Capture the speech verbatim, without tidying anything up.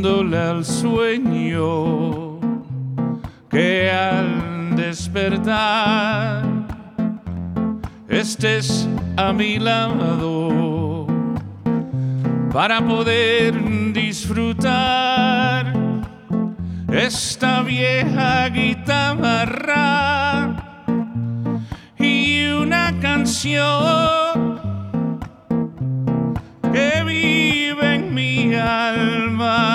invitándole al sueño, que al despertar estés a mi lado para poder disfrutar esta vieja guitarra y una canción